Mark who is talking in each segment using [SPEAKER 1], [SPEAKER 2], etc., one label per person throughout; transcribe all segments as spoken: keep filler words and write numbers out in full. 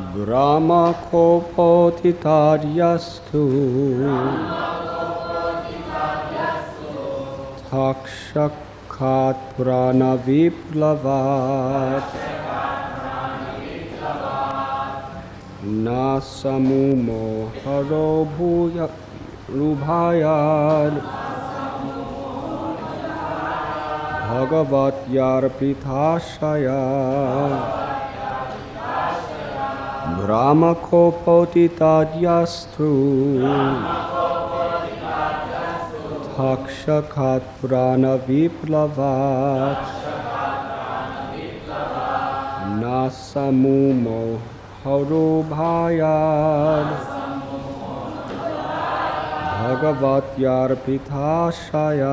[SPEAKER 1] Brahma kopotitadyastu Takshakhat prana viplavat Nasamumo haro bhuya rubhayad Bhagavat yarpithashaya Brahma kopotitadyastu Takshakhat prana viplavat Nasamumo harubhayad Bhagavat yarpithashaya.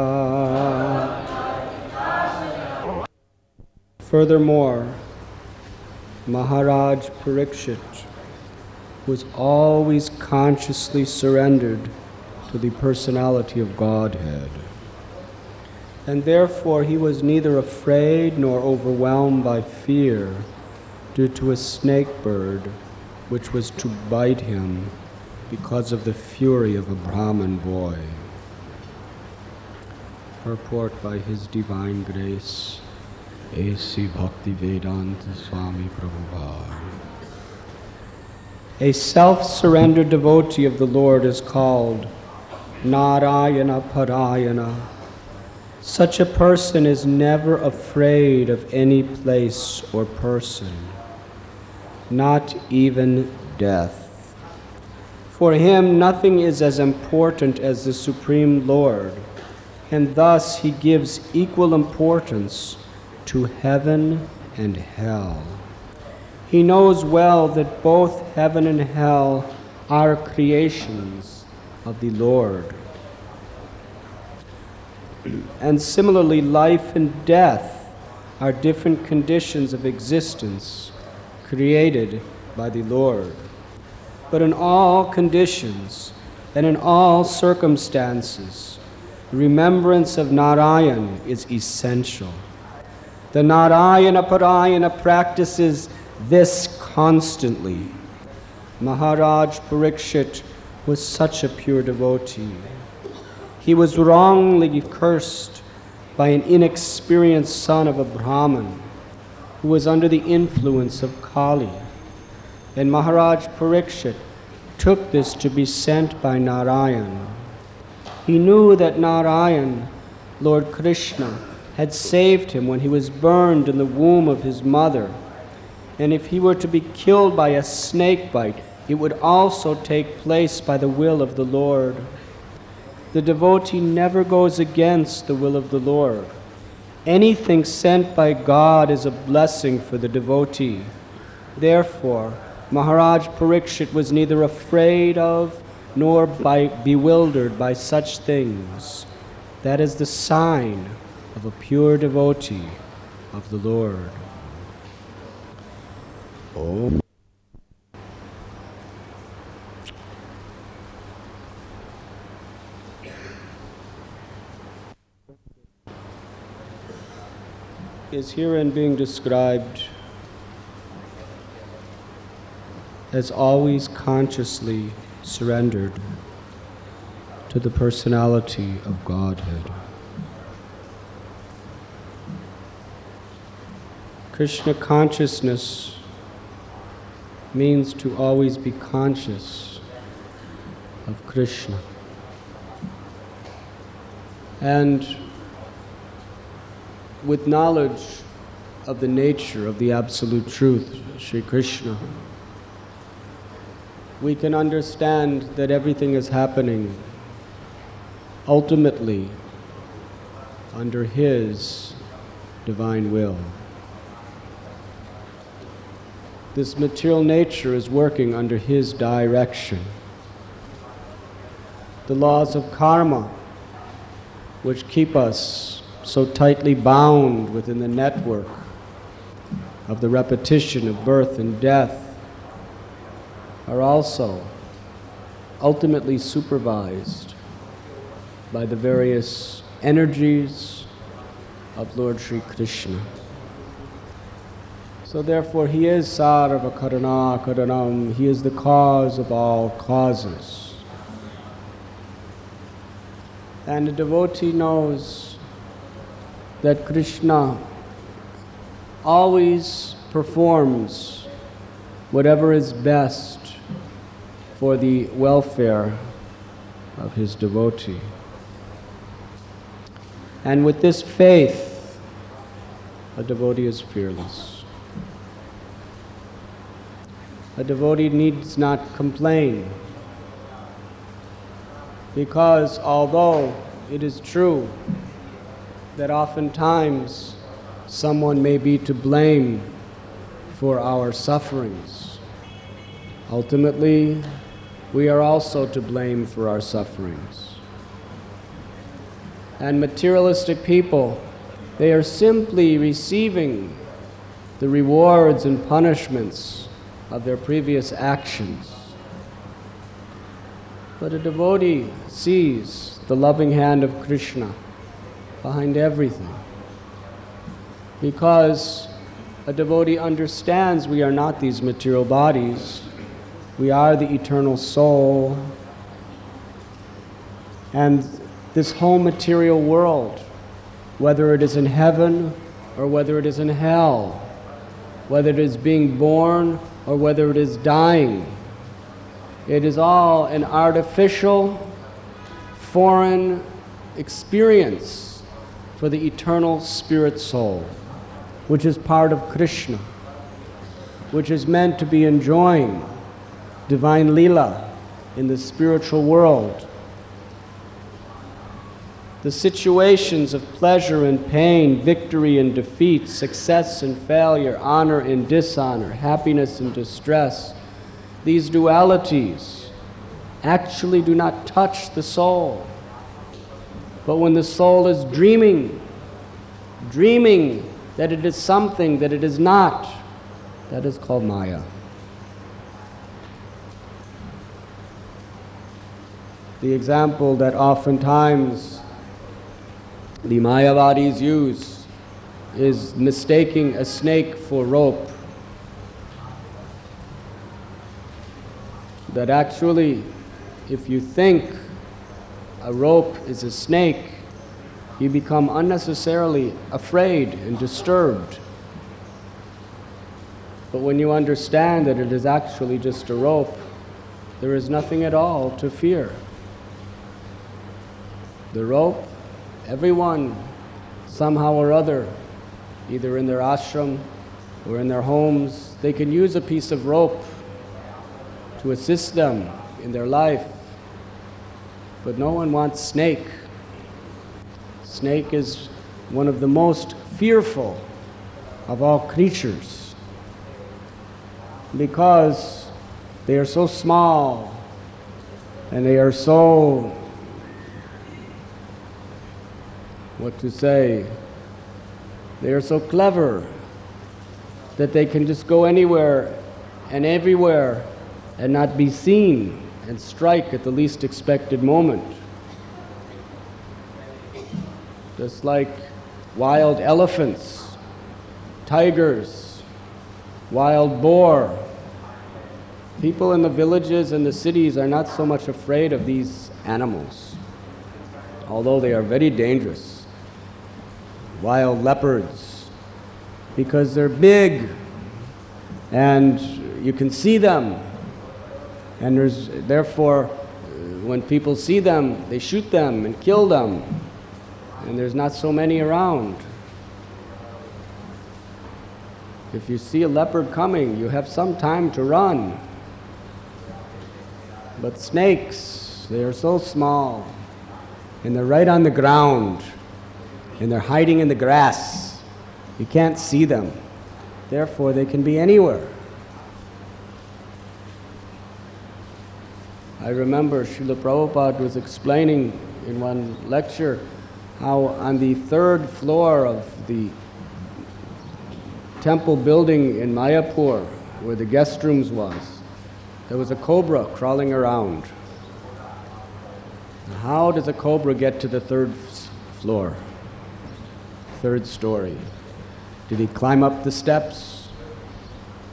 [SPEAKER 1] Furthermore, Maharaj Parikshit was always consciously surrendered to the personality of Godhead. And therefore he was neither afraid nor overwhelmed by fear due to a snake bird which was to bite him because of the fury of a Brahmin boy. Purport by His Divine Grace, A C Bhaktivedanta Swami Prabhupada. A self-surrendered devotee of the Lord is called Narayana Parayana. Such a person is never afraid of any place or person, not even death. For him, nothing is as important as the Supreme Lord, and thus he gives equal importance to heaven and hell. He knows well that both heaven and hell are creations of the Lord. And similarly, life and death are different conditions of existence created by the Lord. But in all conditions and in all circumstances, remembrance of Narayan is essential. The Narayana Parayana practices this constantly. Maharaj Parikshit was such a pure devotee. He was wrongly cursed by an inexperienced son of a Brahmin who was under the influence of Kali. And Maharaj Parikshit took this to be sent by Narayan. He knew that Narayan, Lord Krishna, had saved him when he was burned in the womb of his mother. And if he were to be killed by a snake bite, it would also take place by the will of the Lord. The devotee never goes against the will of the Lord. Anything sent by God is a blessing for the devotee. Therefore, Maharaj Parikshit was neither afraid of nor by bewildered by such things. That is the sign of a pure devotee of the Lord. Om. Is herein being described as always consciously surrendered to the personality of Godhead. Krishna consciousness means to always be conscious of Krishna. And with knowledge of the nature of the Absolute Truth, Sri Krishna, we can understand that everything is happening ultimately under His divine will. This material nature is working under His direction. The laws of karma, which keep us so tightly bound within the network of the repetition of birth and death, are also ultimately supervised by the various energies of Lord Sri Krishna. So So therefore he is sarva karana karanam, he is the cause of all causes. And the devotee knows that Krishna always performs whatever is best for the welfare of his devotee. And with this faith, a devotee is fearless. A devotee needs not complain, because although it is true that oftentimes someone may be to blame for our sufferings, ultimately we are also to blame for our sufferings. And materialistic people, they are simply receiving the rewards and punishments of their previous actions. But a devotee sees the loving hand of Krishna behind everything, because a devotee understands we are not these material bodies, we are the eternal soul, and this whole material world, whether it is in heaven or whether it is in hell, whether it is being born or whether it is dying, it is all an artificial, foreign experience for the eternal spirit soul, which is part of Krishna, which is meant to be enjoying divine Leela in the spiritual world. The situations of pleasure and pain, victory and defeat, success and failure, honor and dishonor, happiness and distress, these dualities actually do not touch the soul. But when the soul is dreaming, dreaming that it is something that it is not, that is called Maya. The example that oftentimes the Mayavadis use is mistaking a snake for rope. That actually, if you think a rope is a snake, you become unnecessarily afraid and disturbed. But when you understand that it is actually just a rope, there is nothing at all to fear. The rope, everyone, somehow or other, either in their ashram or in their homes, they can use a piece of rope to assist them in their life. But no one wants snake. Snake is one of the most fearful of all creatures, because they are so small and they are so, what to say, they are so clever that they can just go anywhere and everywhere and not be seen and strike at the least expected moment. Just like wild elephants, tigers, wild boar. People in the villages and the cities are not so much afraid of these animals, although they are very dangerous. Wild leopards, because they're big and you can see them, and there's therefore when people see them, they shoot them and kill them, and there's not so many around. If you see a leopard coming, you have some time to run. But snakes, they are so small, and they're right on the ground, and they're hiding in the grass. You can't see them. Therefore, they can be anywhere. I remember Srila Prabhupada was explaining in one lecture how on the third floor of the temple building in Mayapur, where the guest rooms was, there was a cobra crawling around. How does a cobra get to the third floor, third story? Did he climb up the steps?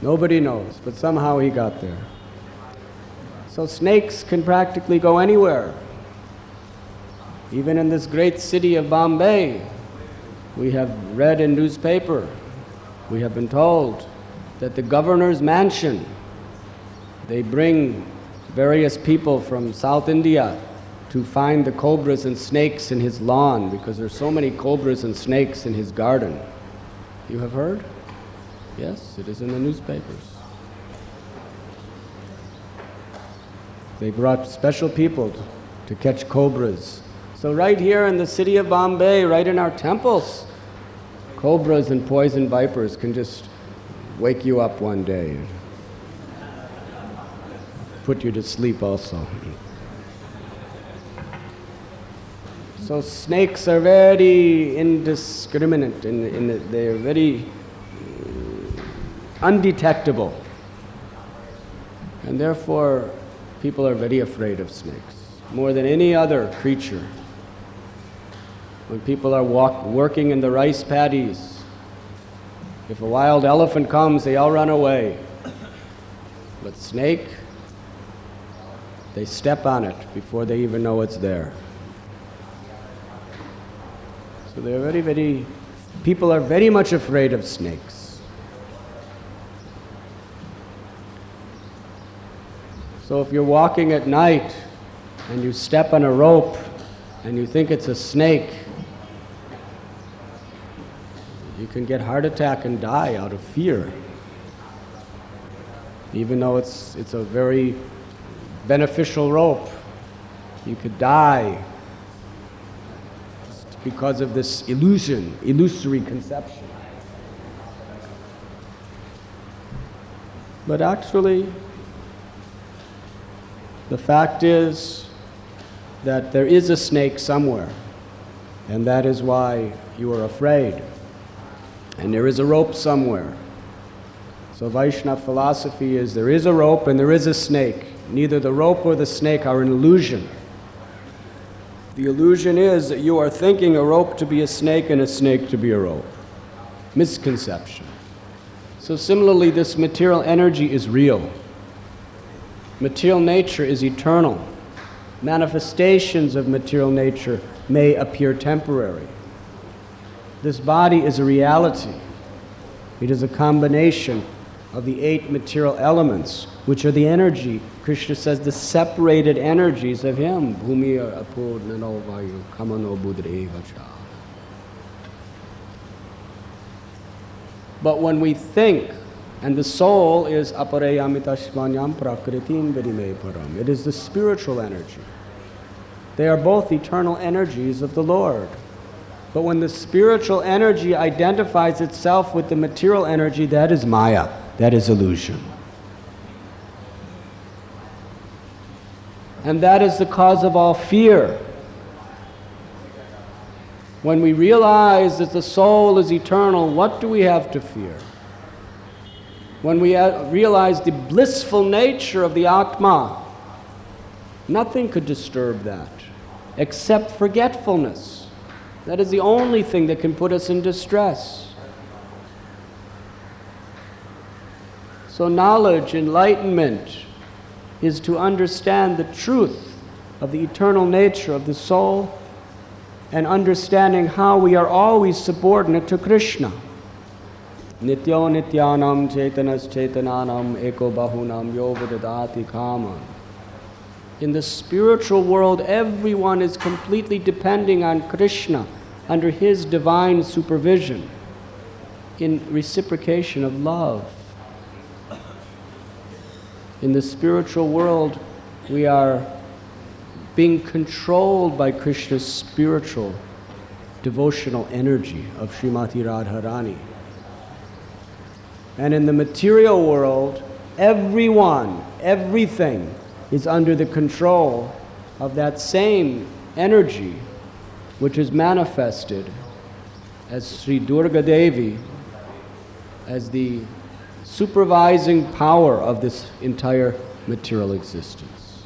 [SPEAKER 1] Nobody knows, but somehow he got there. So snakes can practically go anywhere. Even in this great city of Bombay, we have read in newspaper, we have been told that the governor's mansion, they bring various people from South India to find the cobras and snakes in his lawn because there's so many cobras and snakes in his garden. You have heard? Yes, it is in the newspapers. They brought special people to catch cobras. So right here in the city of Bombay, right in our temples, cobras and poison vipers can just wake you up one day and put you to sleep also. So snakes are very indiscriminate, and in, in they're very undetectable. And therefore, people are very afraid of snakes, more than any other creature. When people are walk, working in the rice paddies, if a wild elephant comes, they all run away. But snake, they step on it before they even know it's there. So they're very, very, people are very much afraid of snakes. So if you're walking at night and you step on a rope and you think it's a snake, you can get heart attack and die out of fear. Even though it's, it's a very beneficial rope, you could die just because of this illusion, illusory conception. But actually, the fact is that there is a snake somewhere, and that is why you are afraid. And there is a rope somewhere. So Vaishnava philosophy is there is a rope and there is a snake. Neither the rope or the snake are an illusion. The illusion is that you are thinking a rope to be a snake and a snake to be a rope. Misconception. So similarly, this material energy is real. Material nature is eternal. Manifestations of material nature may appear temporary. This body is a reality. It is a combination of the eight material elements, which are the energy, Krishna says, the separated energies of Him. Bhumi apo nano vayu kamano budrevacha. But when we think, and the soul is aparayamitasvanyam prakritim vidime param. It is the spiritual energy. They are both eternal energies of the Lord. But when the spiritual energy identifies itself with the material energy, that is Maya, that is illusion. And that is the cause of all fear. When we realize that the soul is eternal, what do we have to fear? When we realize the blissful nature of the Atma, nothing could disturb that except forgetfulness. That is the only thing that can put us in distress. So knowledge, enlightenment, is to understand the truth of the eternal nature of the soul and understanding how we are always subordinate to Krishna. Nityo nityanam chaitanas chaitananam eko bahunam yo vidadati kaman. In the spiritual world, everyone is completely depending on Krishna under His divine supervision in reciprocation of love. In the spiritual world, we are being controlled by Krishna's spiritual, devotional energy of Srimati Radharani. And in the material world, everyone, everything is under the control of that same energy which is manifested as Sri Durga Devi, as the supervising power of this entire material existence.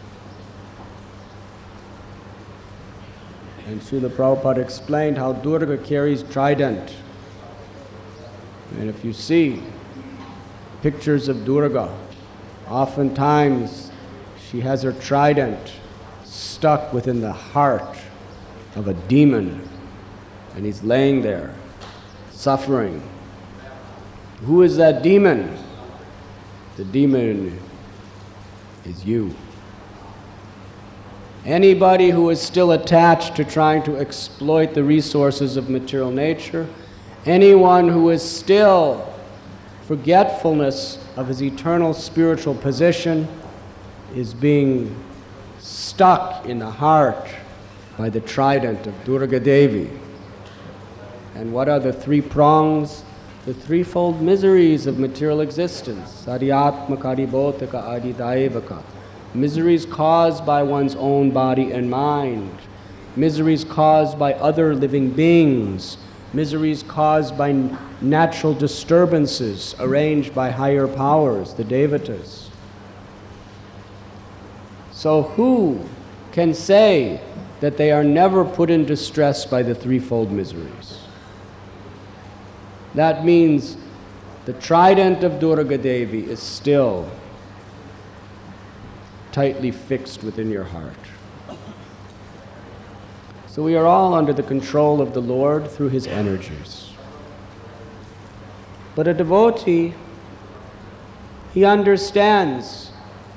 [SPEAKER 1] And Srila Prabhupada explained how Durga carries trident. And if you see pictures of Durga. Oftentimes, she has her trident stuck within the heart of a demon, and he's laying there, suffering. Who is that demon? The demon is you. Anybody who is still attached to trying to exploit the resources of material nature, anyone who is still forgetfulness of his eternal spiritual position, is being stuck in the heart by the trident of Durga Devi. And what are the three prongs? The threefold miseries of material existence. Aryatmaka, Adibhotaka, Adidaivaka. Miseries caused by one's own body and mind. Miseries caused by other living beings. Miseries caused by natural disturbances arranged by higher powers, the devatas. So who can say that they are never put in distress by the threefold miseries? That means the trident of Durga Devi is still tightly fixed within your heart. So we are all under the control of the Lord through His energies. But a devotee, he understands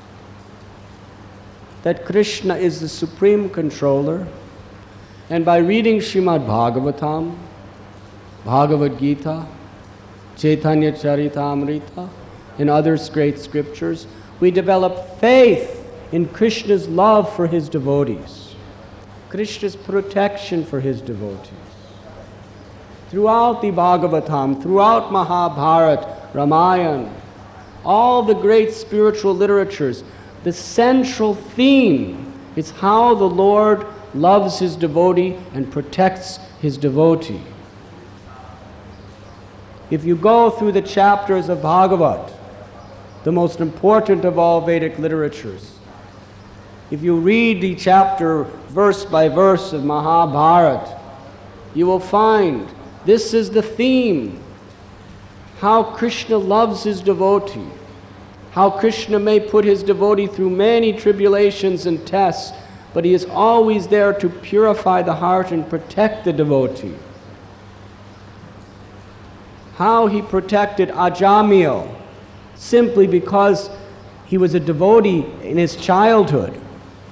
[SPEAKER 1] that Krishna is the supreme controller, and by reading Srimad Bhagavatam, Bhagavad Gita, Chaitanya Charitamrita, and other great scriptures, we develop faith in Krishna's love for His devotees, Krishna's protection for His devotees. Throughout the Bhagavatam, throughout Mahabharata, Ramayana, all the great spiritual literatures, the central theme is how the Lord loves His devotee and protects His devotee. If you go through the chapters of Bhagavat, the most important of all Vedic literatures, if you read the chapter verse by verse of Mahabharata, you will find this is the theme: how Krishna loves his devotee, how Krishna may put his devotee through many tribulations and tests, but he is always there to purify the heart and protect the devotee. How he protected Ajamil simply because he was a devotee in his childhood.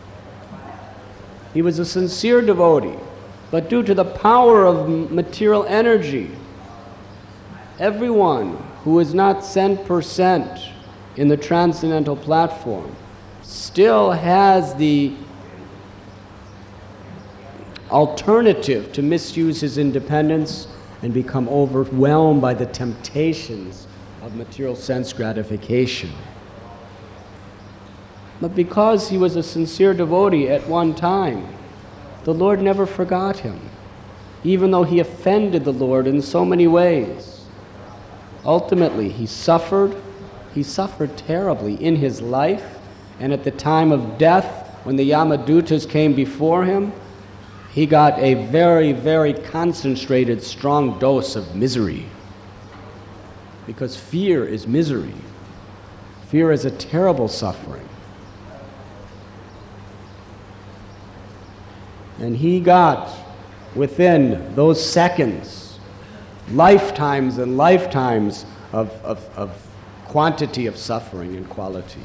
[SPEAKER 1] He was a sincere devotee, but due to the power of material energy, everyone who is not cent percent in the transcendental platform still has the alternative to misuse his independence and become overwhelmed by the temptations of material sense gratification. But because he was a sincere devotee at one time, the Lord never forgot him, even though he offended the Lord in so many ways. Ultimately, he suffered. He suffered terribly in his life, and at the time of death, when the Yamadutas came before him, he got a very, very concentrated, strong dose of misery. Because fear is misery. Fear is a terrible suffering. And he got, within those seconds, lifetimes and lifetimes of, of, of quantity of suffering and quality.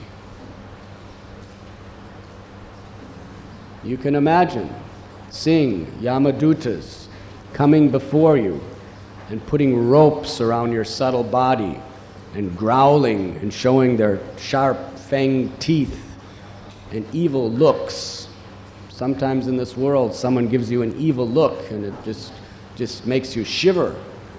[SPEAKER 1] You can imagine seeing Yamadutas coming before you and putting ropes around your subtle body and growling and showing their sharp fanged teeth and evil looks. Sometimes in this world, someone gives you an evil look and it just, just makes you shiver.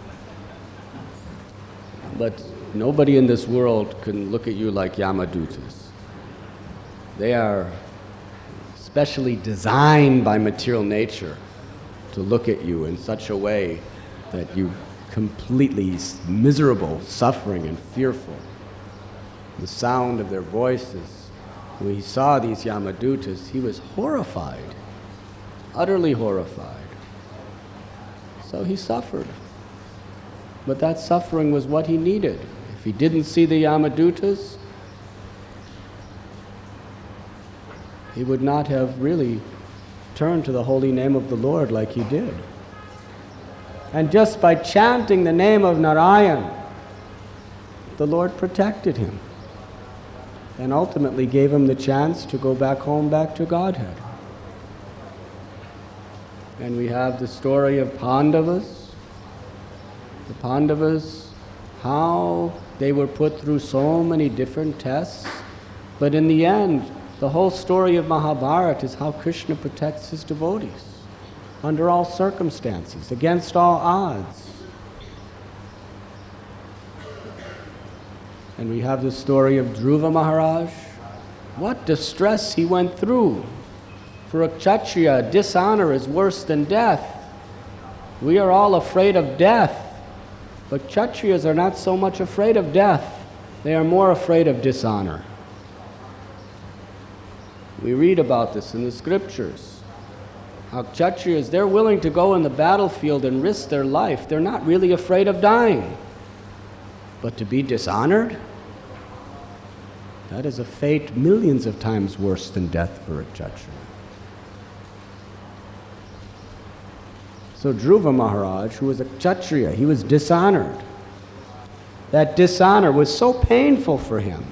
[SPEAKER 1] But nobody in this world can look at you like Yamadutas. They are specially designed by material nature to look at you in such a way that you completely miserable, suffering, and fearful. The sound of their voices. When he saw these Yamadutas, he was horrified, utterly horrified. So he suffered. But that suffering was what he needed. If If he didn't see the Yamadutas, he would not have really turned to the holy name of the Lord like he did. And just by chanting the name of Narayan, the Lord protected him and ultimately gave him the chance to go back home, back to Godhead. And we have the story of Pandavas. The Pandavas, how they were put through so many different tests, but in the end, the whole story of Mahabharata is how Krishna protects his devotees under all circumstances, against all odds. And we have the story of Dhruva Maharaj. What distress he went through. For a Kshatriya, dishonor is worse than death. We are all afraid of death, but Kshatriyas are not so much afraid of death. They are more afraid of dishonor. We read about this in the scriptures. How Kshatriyas, they're willing to go in the battlefield and risk their life. They're not really afraid of dying. But to be dishonored, that is a fate millions of times worse than death for a Kshatriya. So Dhruva Maharaj, who was a Kshatriya, he was dishonored. That dishonor was so painful for him.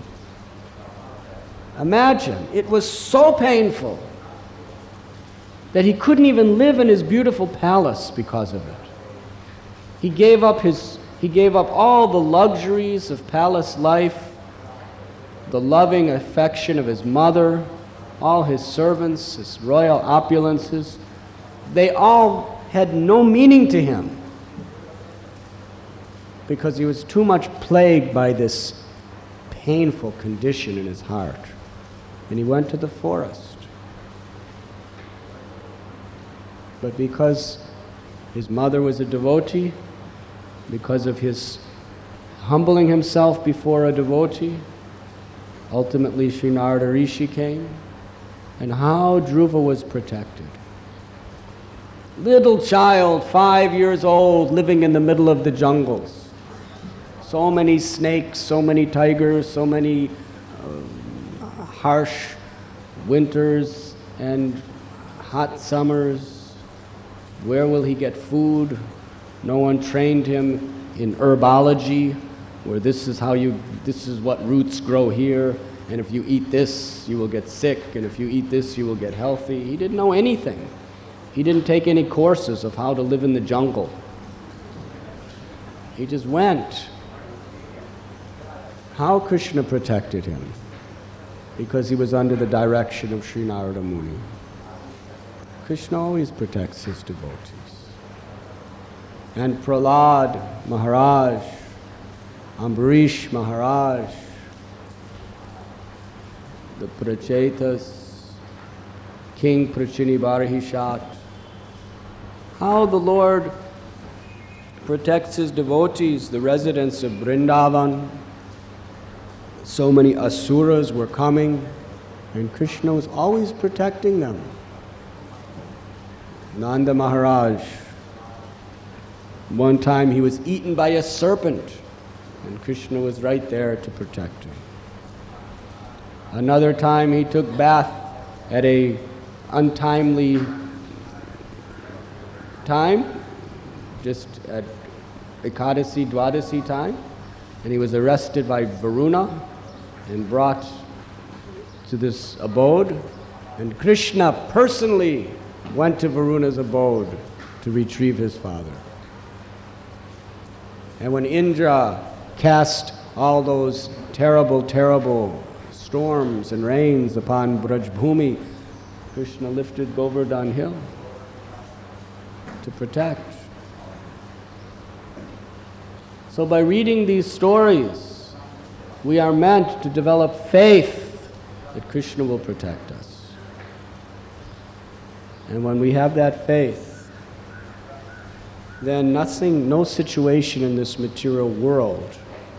[SPEAKER 1] Imagine, it was so painful that he couldn't even live in his beautiful palace because of it. He gave up his, he gave up all the luxuries of palace life, the loving affection of his mother, all his servants, his royal opulences. They all had no meaning to him because he was too much plagued by this painful condition in his heart. And he went to the forest. But because his mother was a devotee, because of his humbling himself before a devotee, ultimately Sri Narada Rishi came, and how Dhruva was protected. Little child, five years old, living in the middle of the jungles. So many snakes, so many tigers, so many uh, harsh winters and hot summers. Where will he get food? No one trained him in herbology, where this is how you, this is what roots grow here, and if you eat this, you will get sick, and if you eat this, you will get healthy. He didn't know anything. He didn't take any courses of how to live in the jungle. He just went. How Krishna protected him? Because he was under the direction of Sri Narada Muni. Krishna always protects his devotees. And Prahlad Maharaj, Ambarish Maharaj, the Prachetas, King Prachinibarhishat, how the Lord protects his devotees, the residents of Vrindavan. So many asuras were coming, and Krishna was always protecting them. Nanda Maharaj, one time he was eaten by a serpent, and Krishna was right there to protect him. Another time he took bath at a untimely time, just at Ekadasi, Dwadasi time, and he was arrested by Varuna and brought to this abode, and Krishna personally went to Varuna's abode to retrieve his father. And when Indra cast all those terrible, terrible storms and rains upon Brajbhumi, Krishna lifted Govardhan Hill to protect. So by reading these stories, we are meant to develop faith that Krishna will protect us. And when we have that faith, then nothing, no situation in this material world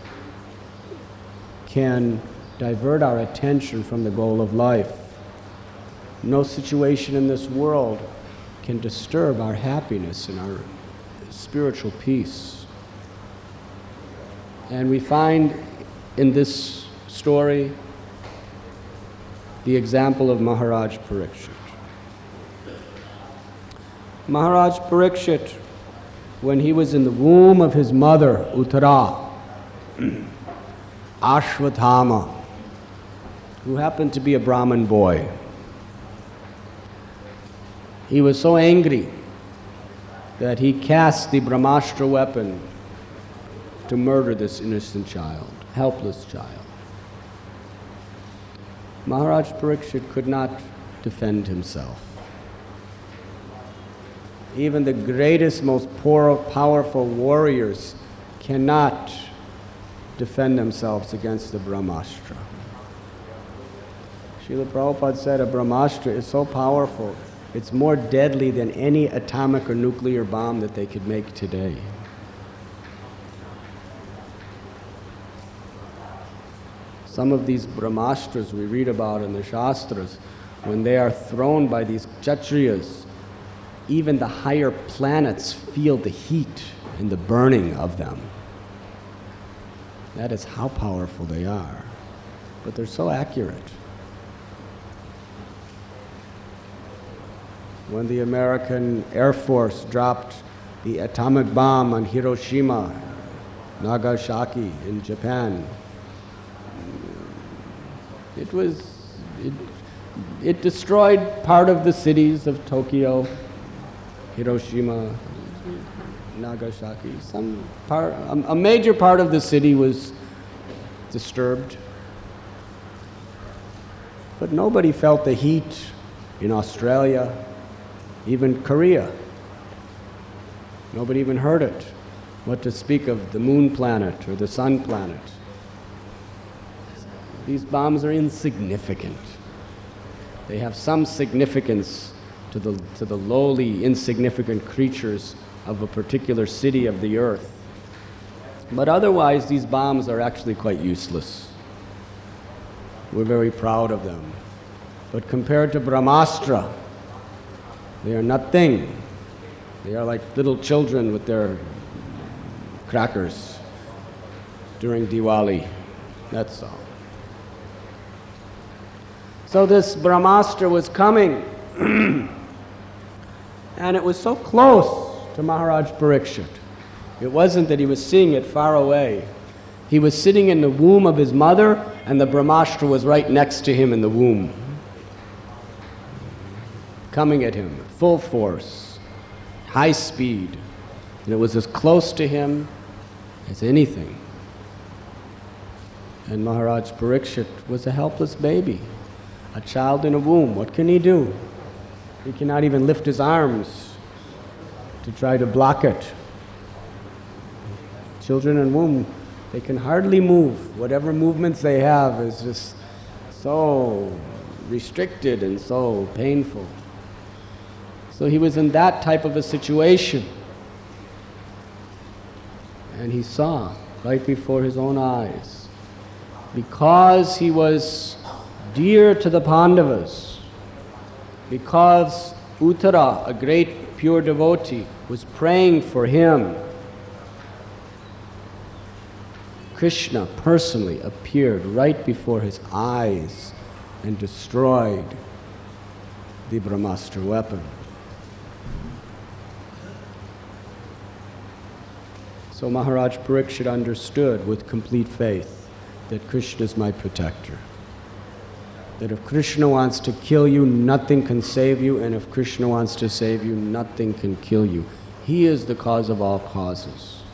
[SPEAKER 1] can divert our attention from the goal of life. No situation in this world can disturb our happiness and our spiritual peace. And we find in this story the example of Maharaj Parikshit. Maharaj Parikshit, when he was in the womb of his mother, Uttara, Ashwatthama, who happened to be a Brahmin boy, he was so angry that he cast the Brahmastra weapon to murder this innocent child, helpless child. Maharaj Parikshit could not defend himself. Even the greatest, most powerful warriors cannot defend themselves against the Brahmastra. Srila Prabhupada said a Brahmastra is so powerful, it's more deadly than any atomic or nuclear bomb that they could make today. Some of these Brahmastras we read about in the Shastras, when they are thrown by these Kshatriyas, even the higher planets feel the heat and the burning of them. That is how powerful they are. But they're so accurate. When the American Air Force dropped the atomic bomb on Hiroshima, Nagasaki in Japan, it was, it, it destroyed part of the cities of Tokyo, Hiroshima, Nagasaki. Some part, a, a major part of the city was disturbed. But nobody felt the heat in Australia, even Korea. Nobody even heard it. What to speak of the moon planet or the sun planet. These bombs are insignificant. They have some significance to the, to the lowly, insignificant creatures of a particular city of the earth. But otherwise, these bombs are actually quite useless. We're very proud of them. But compared to Brahmastra, they are nothing. They are like little children with their crackers during Diwali. That's all. So this Brahmastra was coming, and it was so close to Maharaj Parikshit. It wasn't that he was seeing it far away. He was sitting in the womb of his mother, and the Brahmastra was right next to him in the womb, coming at him, full force, high speed, and it was as close to him as anything. And Maharaj Parikshit was a helpless baby, a child in a womb. What can he do? He cannot even lift his arms to try to block it. Children in womb, they can hardly move. Whatever movements they have is just so restricted and so painful. So he was in that type of a situation. And he saw right before his own eyes, because he was dear to the Pandavas, because Uttara, a great pure devotee, was praying for him, Krishna personally appeared right before his eyes and destroyed the Brahmastra weapon. So Maharaj Parikshit understood with complete faith that Krishna is my protector. That if Krishna wants to kill you, nothing can save you, and if Krishna wants to save you, nothing can kill you. He is the cause of all causes.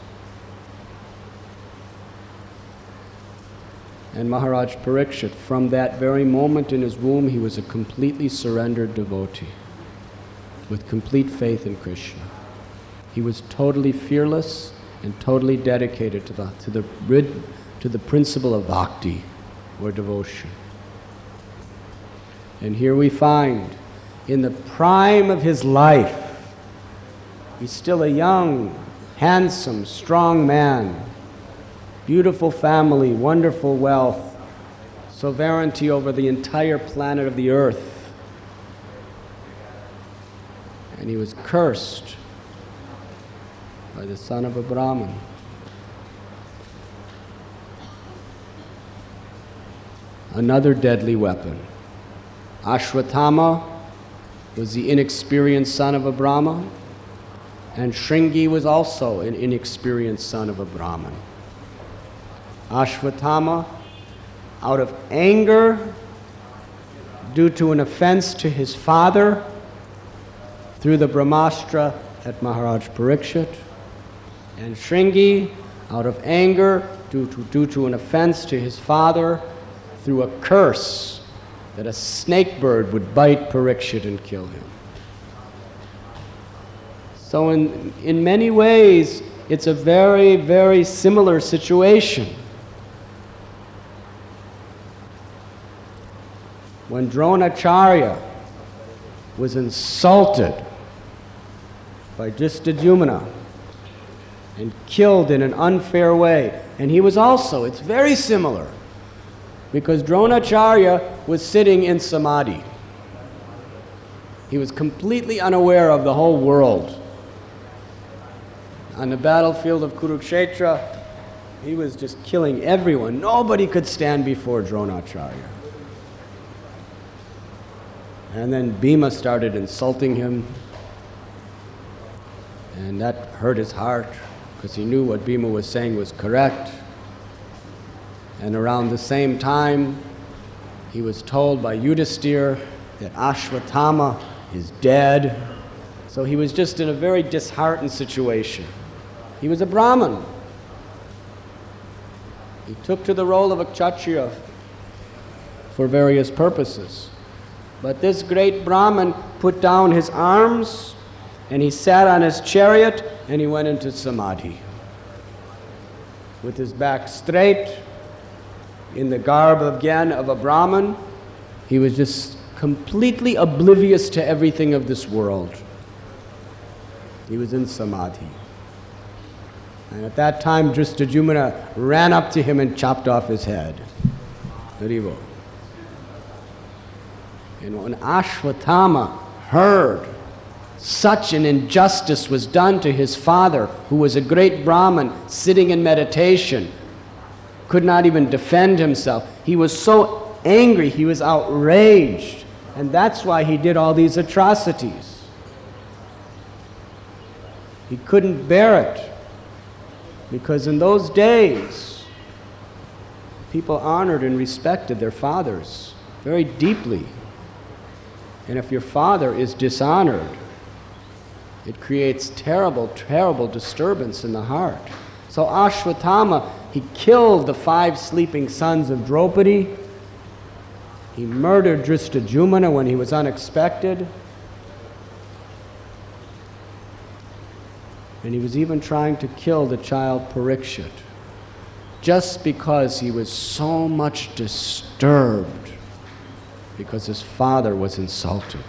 [SPEAKER 1] And Maharaj Parikshit, from that very moment in his womb, he was a completely surrendered devotee with complete faith in Krishna. He was totally fearless and totally dedicated to the, to the, to the principle of bhakti, or devotion. And here we find, in the prime of his life, he's still a young, handsome, strong man, beautiful family, wonderful wealth, sovereignty over the entire planet of the earth. And he was cursed by the son of a Brahmin. another deadly weapon. Ashwatthama was the inexperienced son of a Brahman, and Shringi was also an inexperienced son of a Brahman. Ashwatthama, out of anger due to an offense to his father, threw the Brahmastra at Maharaj Parikshit, and Shringi, out of anger due to, due to an offense to his father, threw a curse that a snake bird would bite Parikshit and kill him. So in, in many ways, it's a very, very similar situation. When Dronacharya was insulted by Dhristadyumna and killed in an unfair way, and he was also, it's very similar, because Dronacharya was sitting in samadhi. He was completely unaware of the whole world. On the battlefield of Kurukshetra, he was just killing everyone. Nobody could stand before Dronacharya. And then Bhima started insulting him, and that hurt his heart because he knew what Bhima was saying was correct. And around the same time, he was told by Yudhisthira that Ashwatthama is dead. So he was just in a very disheartened situation. He was a Brahmin. He took to the role of a Kshatriya for various purposes. But this great Brahmin put down his arms, and he sat on his chariot, and he went into samadhi. With his back straight, in the garb again of a Brahmin, he was just completely oblivious to everything of this world. He was in samadhi. And at that time, Dhristadyumna ran up to him and chopped off his head. Haribo. And when Ashwatthama heard such an injustice was done to his father, who was a great Brahmin sitting in meditation, could not even defend himself. He was so angry, he was outraged, and that's why he did all these atrocities. He couldn't bear it, because in those days, people honored and respected their fathers very deeply. And if your father is dishonored, it creates terrible, terrible disturbance in the heart. So Ashwatthama, he killed the five sleeping sons of Draupadi. He murdered Dhristadyumna when he was unexpected. And he was even trying to kill the child Parikshit, just because he was so much disturbed because his father was insulted.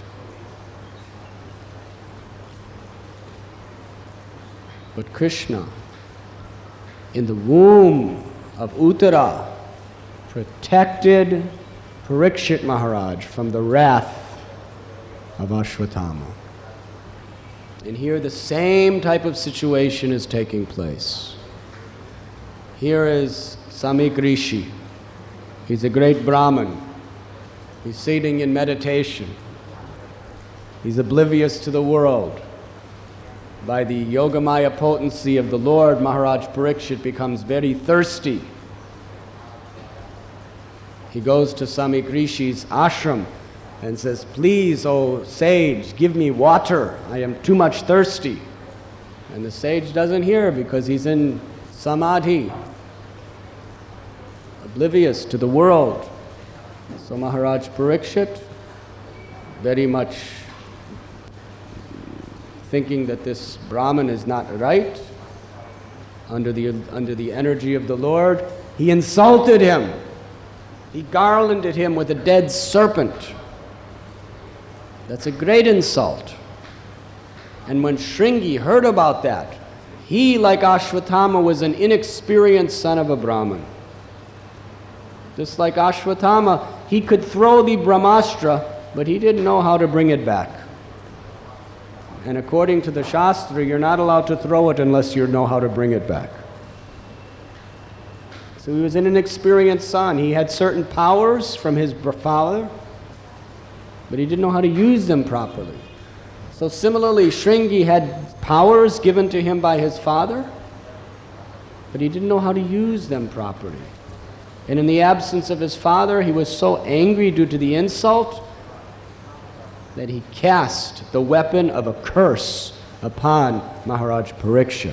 [SPEAKER 1] But Krishna, in the womb of Uttara, protected Parikshit Maharaj from the wrath of Ashwatthama. And here the same type of situation is taking place. Here is Samik Rishi. He's a great Brahmin. He's sitting in meditation. He's oblivious to the world. By the Yogamaya potency of the Lord, Maharaj Parikshit becomes very thirsty. He goes to Samik Rishi's ashram and says, "Please, O sage, give me water. I am too much thirsty." And the sage doesn't hear because he's in samadhi, oblivious to the world. So Maharaj Parikshit, very much thinking that this Brahmin is not right, under the, under the energy of the Lord, he insulted him. He garlanded him with a dead serpent. That's a great insult. And when Shringi heard about that, he, like Ashwatthama, was an inexperienced son of a Brahmin. Just like Ashwatthama, he could throw the Brahmastra, but he didn't know how to bring it back. And according to the Shastra, you're not allowed to throw it unless you know how to bring it back. It's So he was an inexperienced son. He had certain powers from his father, but he didn't know how to use them properly. So similarly, Shringi had powers given to him by his father, but he didn't know how to use them properly. And in the absence of his father, he was so angry due to the insult that he cast the weapon of a curse upon Maharaj Parikshit.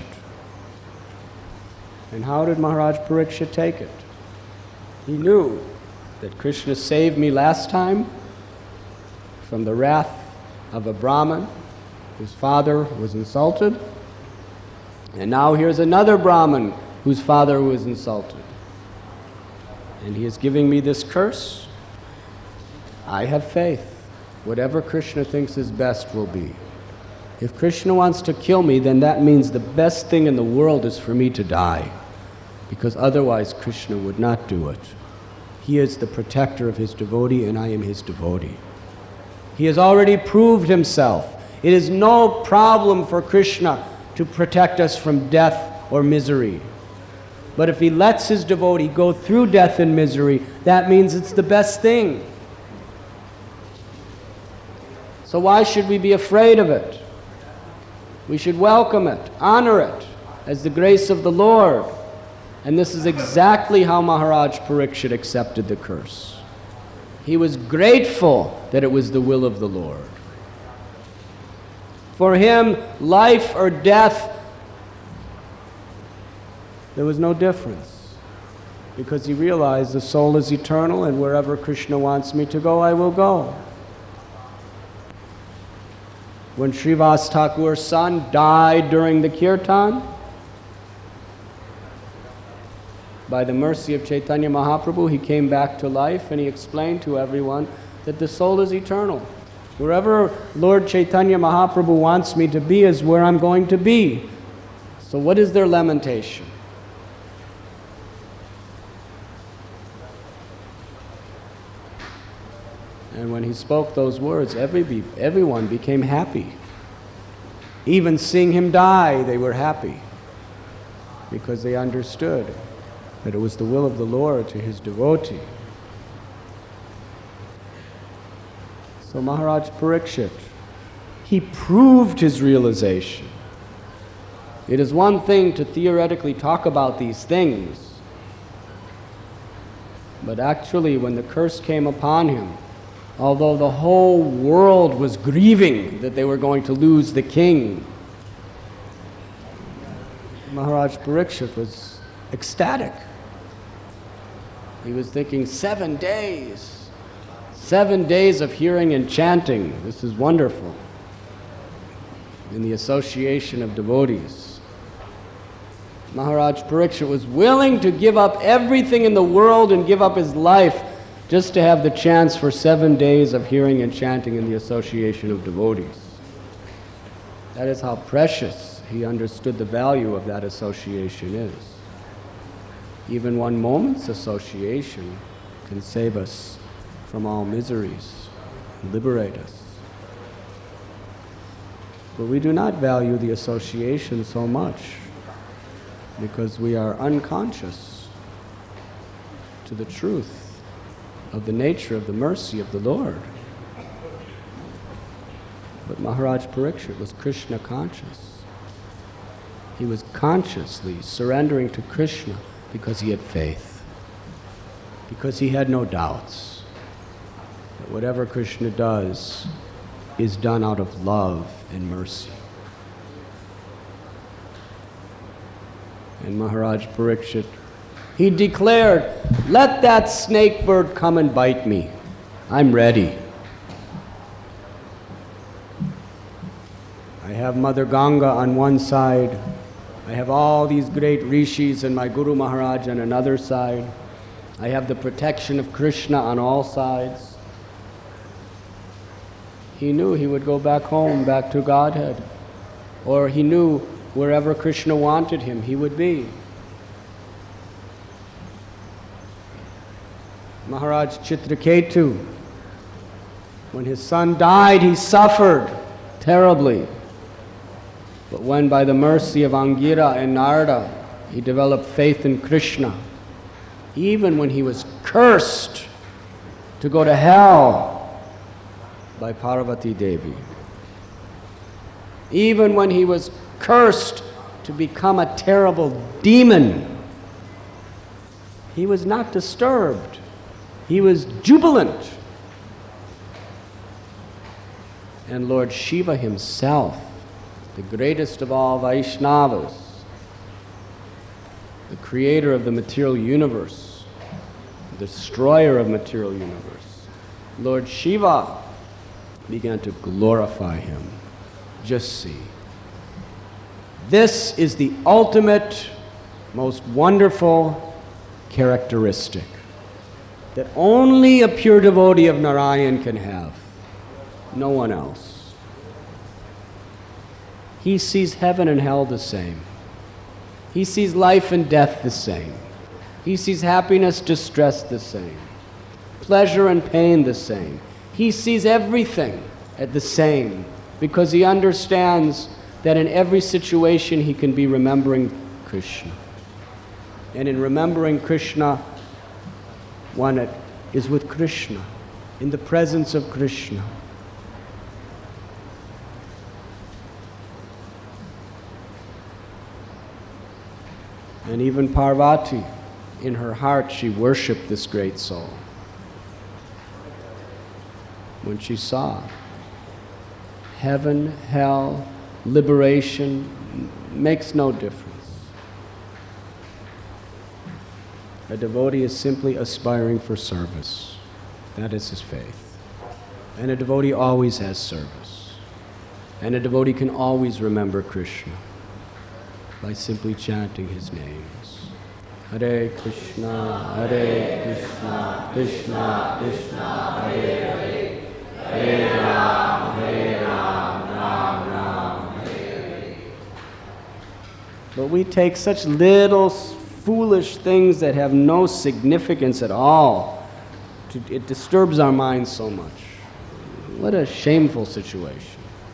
[SPEAKER 1] And how did Maharaj Parikshit take it? He knew that Krishna saved me last time from the wrath of a Brahmin whose father was insulted, and now here's another Brahmin whose father was insulted. And he is giving me this curse. I have faith. Whatever Krishna thinks is best will be. If Krishna wants to kill me, then that means the best thing in the world is for me to die, because otherwise Krishna would not do it. He is the protector of his devotee, and I am his devotee. He has already proved himself. It is no problem for Krishna to protect us from death or misery. But if he lets his devotee go through death and misery, that means it's the best thing. So why should we be afraid of it? We should welcome it, honor it as the grace of the Lord. And this is exactly how Maharaj Parikshit accepted the curse. He was grateful that it was the will of the Lord. For him, life or death, there was no difference, because he realized the soul is eternal, and wherever Krishna wants me to go, I will go. When Srivas Thakur's son died during the kirtan, by the mercy of Chaitanya Mahaprabhu, he came back to life, and he explained to everyone that the soul is eternal. Wherever Lord Chaitanya Mahaprabhu wants me to be is where I'm going to be. So what is their lamentation? And when he spoke those words, every, everyone became happy. Even seeing him die, they were happy, because they understood that it was the will of the Lord to his devotee. So Maharaj Parikshit, he proved his realization. It is one thing to theoretically talk about these things, but actually when the curse came upon him, although the whole world was grieving that they were going to lose the king, Maharaj Parikshit was ecstatic. He was thinking, seven days, seven days of hearing and chanting. This is wonderful. In the association of devotees, Maharaj Parikshit was willing to give up everything in the world and give up his life just to have the chance for seven days of hearing and chanting in the association of devotees. That is how precious he understood the value of that association is. Even one moment's association can save us from all miseries and liberate us. But we do not value the association so much because we are unconscious to the truth of the nature of the mercy of the Lord. But Maharaj Parikshit was Krishna conscious. He was consciously surrendering to Krishna because he had faith, because he had no doubts that whatever Krishna does is done out of love and mercy. And Maharaj Parikshit, he declared, let that snake bird come and bite me. I'm ready. I have Mother Ganga on one side. I have all these great rishis and my Guru Maharaj on another side. I have the protection of Krishna on all sides. He knew he would go back home, back to Godhead. Or he knew wherever Krishna wanted him, he would be. Maharaj Chitraketu, when his son died, he suffered terribly. But when by the mercy of Angira and Narada, he developed faith in Krishna, even when he was cursed to go to hell by Parvati Devi, even when he was cursed to become a terrible demon, he was not disturbed. He was jubilant. And Lord Shiva himself, the greatest of all Vaishnavas, the creator of the material universe, the destroyer of material universe, Lord Shiva began to glorify him. Just see. This is the ultimate, most wonderful characteristic that only a pure devotee of Narayan can have. No one else. He sees heaven and hell the same. He sees life and death the same. He sees happiness, distress the same. Pleasure and pain the same. He sees everything at the same because he understands that in every situation he can be remembering Krishna. And in remembering Krishna, one is with Krishna, in the presence of Krishna. And even Parvati, in her heart, she worshipped this great soul. When she saw heaven, hell, liberation, makes no difference. A devotee is simply aspiring for service. That is his faith. And a devotee always has service. And a devotee can always remember Krishna by simply chanting his names. Hare Krishna, Hare Krishna, Krishna Krishna, Hare Hare, Hare Ram, Hare Ram, Ram Ram, Hare Hare. But we take such little foolish things that have no significance at all. To, it disturbs our minds so much. What a shameful situation.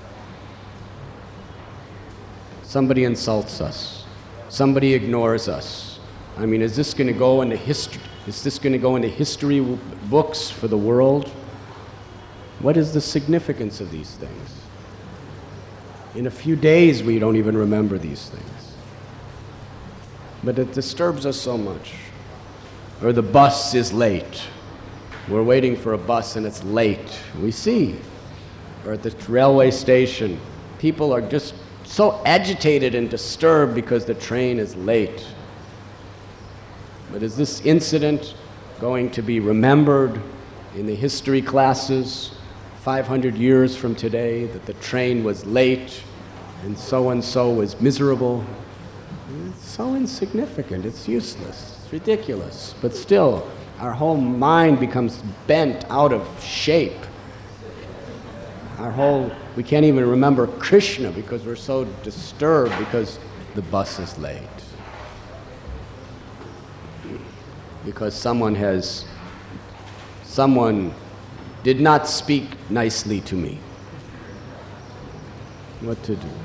[SPEAKER 1] Somebody insults us. Somebody ignores us. I mean, is this going to go into history? Is this going to go into history books for the world? What is the significance of these things? In a few days, we don't even remember these things. But it disturbs us so much. Or the bus is late. We're waiting for a bus and it's late. We see. Or at the railway station, people are just so agitated and disturbed because the train is late. But is this incident going to be remembered in the history classes five hundred years from today, that the train was late and so-and-so was miserable? It's so insignificant, it's useless, it's ridiculous. But still, our whole mind becomes bent out of shape. Our whole, we can't even remember Krishna because we're so disturbed because the bus is late. Because someone has, someone did not speak nicely to me. What to do?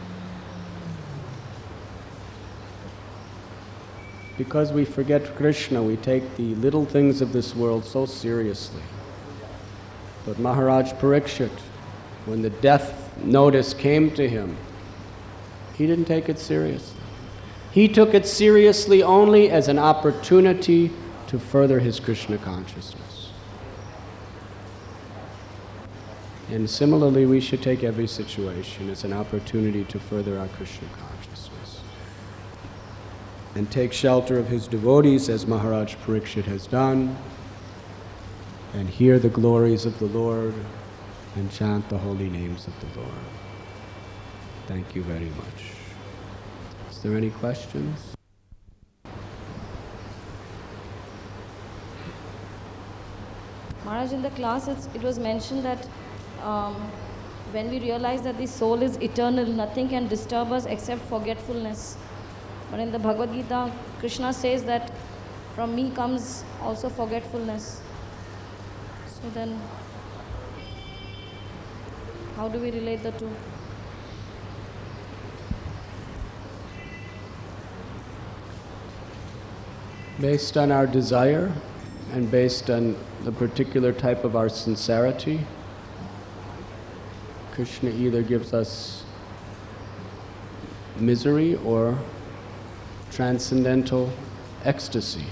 [SPEAKER 1] Because we forget Krishna, we take the little things of this world so seriously. But Maharaj Parikshit, when the death notice came to him, he didn't take it seriously. He took it seriously only as an opportunity to further his Krishna consciousness. And similarly, we should take every situation as an opportunity to further our Krishna consciousness. And take shelter of his devotees as Maharaj Parikshit has done, and hear the glories of the Lord, and chant the holy names of the Lord. Thank you very much. Is there any questions?
[SPEAKER 2] Maharaj, in the class it's, it was mentioned that um, when we realize that the soul is eternal, nothing can disturb us except forgetfulness. But in the Bhagavad Gita, Krishna says that from me comes also forgetfulness. So then, how do we relate the two?
[SPEAKER 1] Based on our desire and based on the particular type of our sincerity, Krishna either gives us misery or transcendental ecstasy.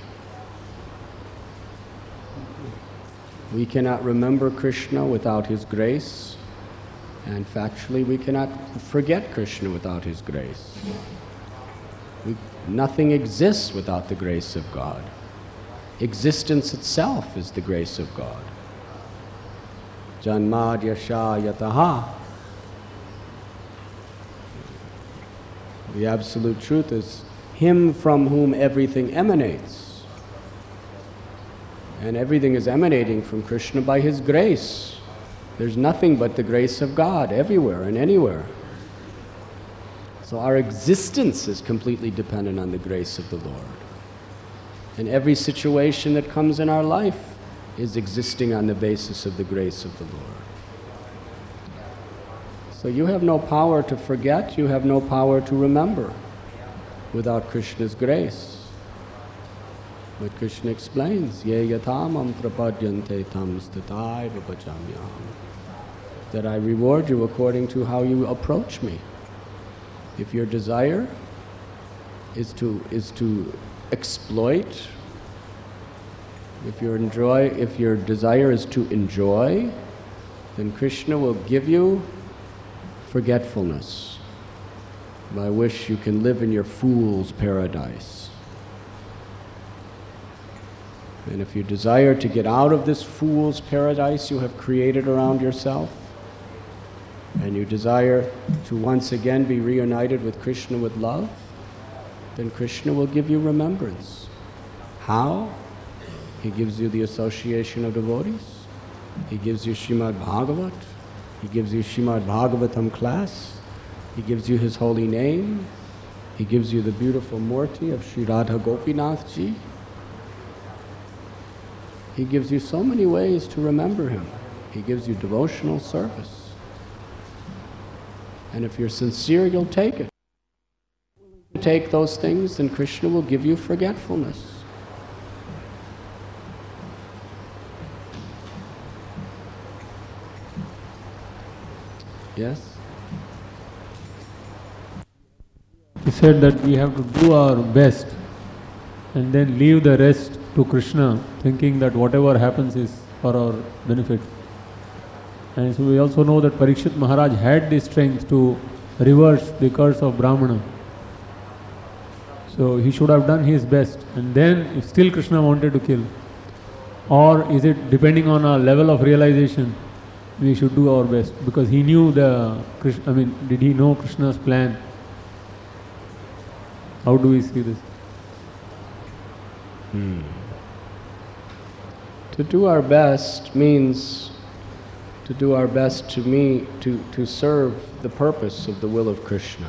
[SPEAKER 1] We cannot remember Krishna without His grace, and factually we cannot forget Krishna without His grace. We, nothing exists without the grace of God. Existence itself is the grace of God. Janmad yasha yataha. The absolute truth is Him from whom everything emanates. And everything is emanating from Krishna by His grace. There's nothing but the grace of God everywhere and anywhere. So our existence is completely dependent on the grace of the Lord. And every situation that comes in our life is existing on the basis of the grace of the Lord. So you have no power to forget, you have no power to remember without Krishna's grace. But Krishna explains, Ye yatamam prapadyante tam stataiva bhajamyam, that I reward you according to how you approach me. If your desire is to is to exploit, if your enjoy if your desire is to enjoy, then Krishna will give you forgetfulness, by which you can live in your fool's paradise. And if you desire to get out of this fool's paradise you have created around yourself, and you desire to once again be reunited with Krishna with love, then Krishna will give you remembrance. How? He gives you the association of devotees. He gives you Srimad Bhagavat. He gives you Srimad Bhagavatam class. He gives you His holy name. He gives you the beautiful Murti of Sri Radha Gopinath Ji. He gives you so many ways to remember Him. He gives you devotional service. And if you're sincere, you'll take it. If you take those things, then Krishna will give you forgetfulness. Yes?
[SPEAKER 3] He said that we have to do our best and then leave the rest to Krishna, thinking that whatever happens is for our benefit. And so we also know that Parikshit Maharaj had the strength to reverse the curse of Brahmana. So he should have done his best, and then if still Krishna wanted to kill, or is it depending on our level of realization, we should do our best, because he knew the, I mean, did he know Krishna's plan? How do we see this?
[SPEAKER 1] Hmm. To do our best means to do our best to me to, to serve the purpose of the will of Krishna.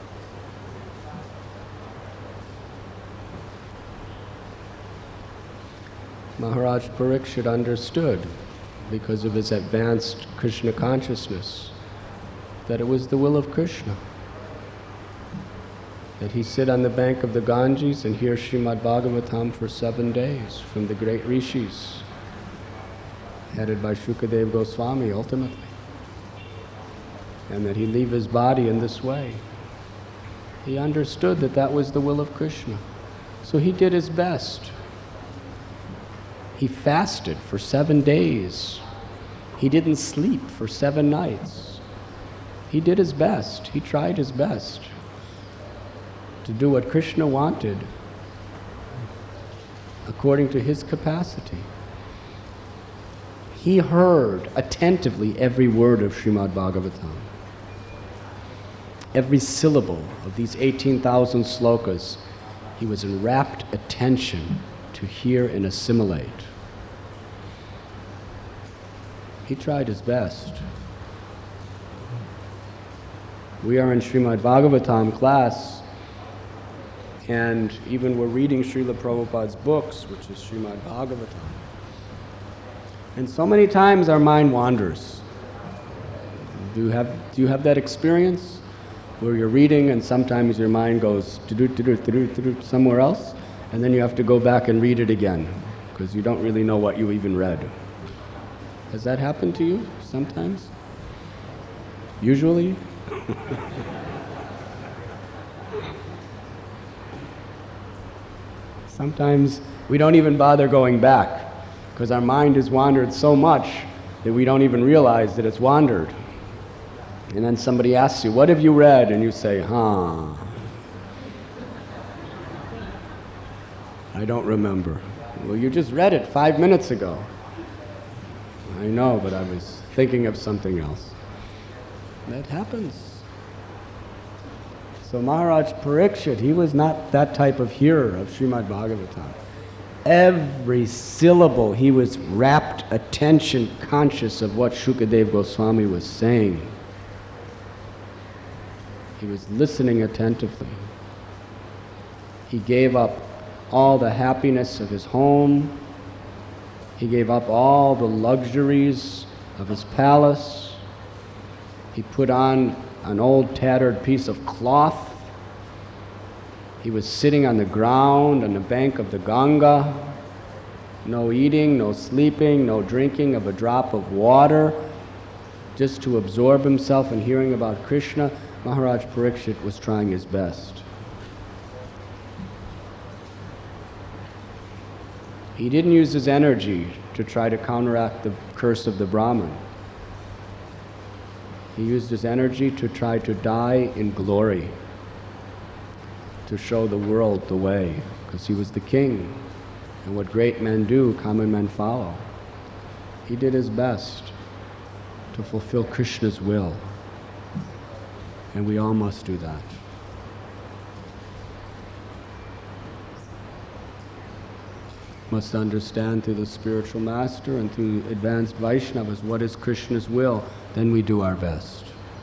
[SPEAKER 1] Maharaj Parikshit understood, because of his advanced Krishna consciousness, that it was the will of Krishna that he sit on the bank of the Ganges and hear Srimad Bhagavatam for seven days from the great rishis, headed by Shukadeva Goswami ultimately, and that he leave his body in this way. He understood that that was the will of Krishna. So he did his best. He fasted for seven days. He didn't sleep for seven nights. He did his best. He tried his best to do what Krishna wanted according to his capacity. He heard attentively every word of Srimad Bhagavatam. Every syllable of these eighteen thousand slokas, he was in rapt attention to hear and assimilate. He tried his best. We are in Srimad Bhagavatam class, and even we're reading Srila Prabhupada's books, which is Srimad Bhagavatam. And so many times our mind wanders. Do you have, do you have that experience? Where you're reading and sometimes your mind goes to-do, to-do, to-do, to-do, somewhere else? and then you have to go back and read it again, because you don't really know what you even read. Has that happened to you sometimes? Usually? Sometimes we don't even bother going back, because our mind has wandered so much that we don't even realize that it's wandered. And then somebody asks you, what have you read? And you say, huh, I don't remember. Well, you just read it five minutes ago. I know, but I was thinking of something else. That happens. So Maharaj Parikshit, he was not that type of hearer of Srimad Bhagavatam. Every syllable, he was rapt attention conscious of what Shukadeva Goswami was saying. He was listening attentively. He gave up all the happiness of his home. He gave up all the luxuries of his palace. He put on an old tattered piece of cloth. He was sitting on the ground on the bank of the Ganga. No eating, no sleeping, no drinking of a drop of water, just to absorb himself in hearing about Krishna. Maharaj Parikshit was trying his best. He didn't use his energy to try to counteract the curse of the Brahman. He used his energy to try to die in glory, to show the world the way, because he was the king. And what great men do, common men follow. He did his best to fulfill Krishna's will. And we all must do that. Must understand through the spiritual master and through advanced Vaishnavas what is Krishna's will, then we do our best.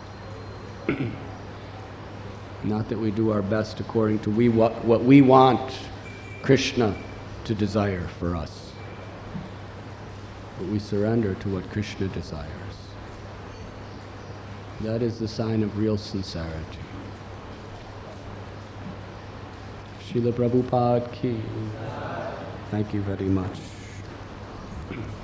[SPEAKER 1] Not that we do our best according to we what, what we want Krishna to desire for us, but we surrender to what Krishna desires. That is the sign of real sincerity. Srila Prabhupada ki. Thank you very much.